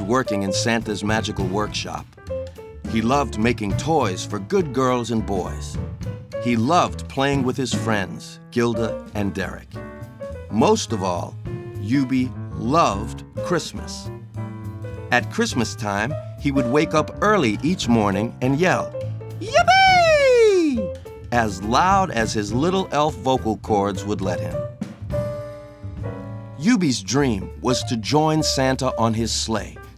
working in Santa's magical workshop. He loved making toys for good girls and boys. He loved playing with his friends, Gilda and Derek. Most of all, Eubie loved Christmas. At Christmas time, he would wake up early each morning and yell, "Yippee!" as loud as his little elf vocal cords would let him. Eubie's dream was to join Santa on his sleigh